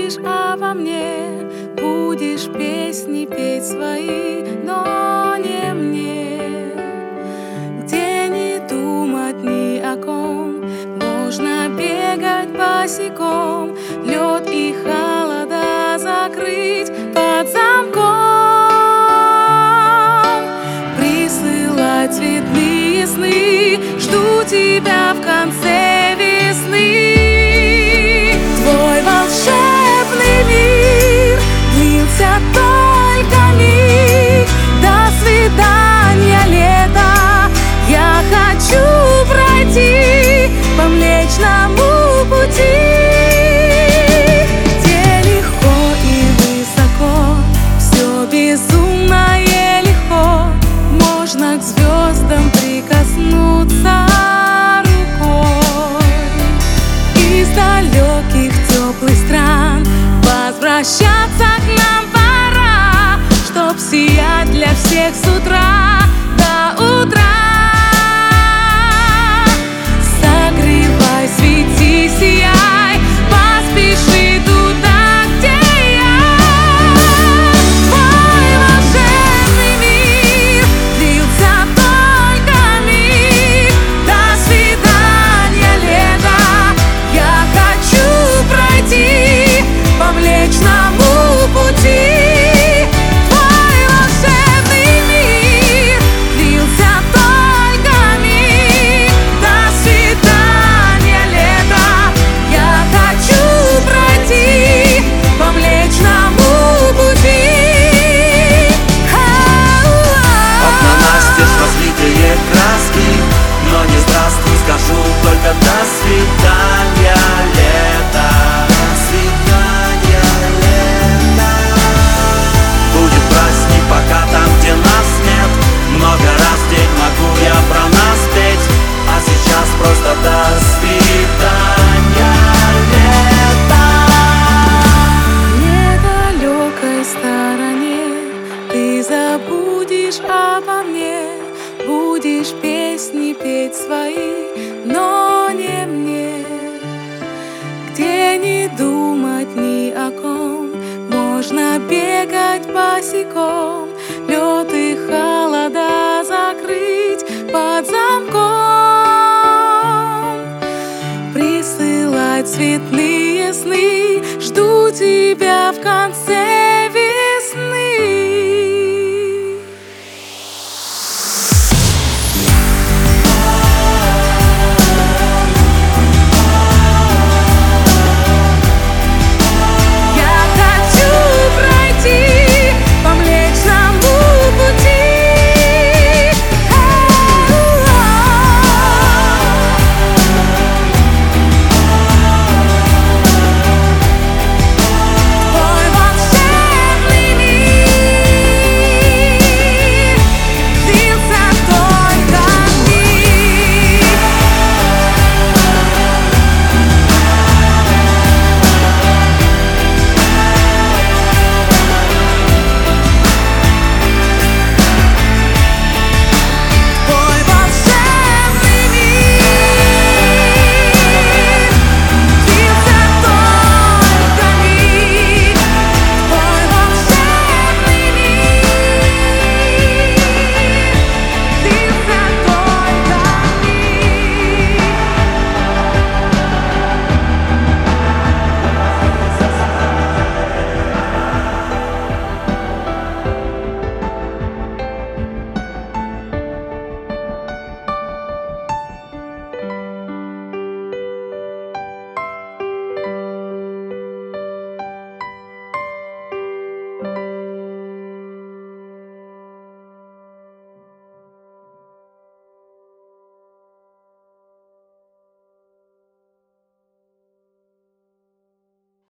забудешь обо мне, будешь песни петь свои, но не мне. Где не думать ни о ком, можно бегать босиком, лед и холода закрыть под замком. Присылать цветные сны, жду тебя в конце весны. Твой волшебный мир длился только миг. До свидания, лето, я хочу пройти по Млечному пути, где легко и высоко, все безумно и легко, можно к звездам прикоснуться рукой. Из далеких теплых стран возвращаться к нам пора, чтоб сиять для всех с утра до утра. Согревай, свети, сияй, поспеши туда, где я. Твой волшебный мир длился только миг. До свидания, лето, я хочу пройти по Млечному пути. Твой волшебный мир длился только миг. До свидания, лето, я хочу пройти по Млечному пути. Окна настежь, разлитые краски, но не здравствуй, скажу только до свидания, лето. До свидания, лето. Будет праздник, пока там, где нас нет. Много раз в день могу я про нас петь, а сейчас просто до свидания, лето. В недалекой стороне ты забудешь обо мне, будешь песни петь свои, но не мне. Где не думать ни о ком, можно бегать босиком, лед и холода закрыть под замком. Присылать цветные сны, жду тебя в конце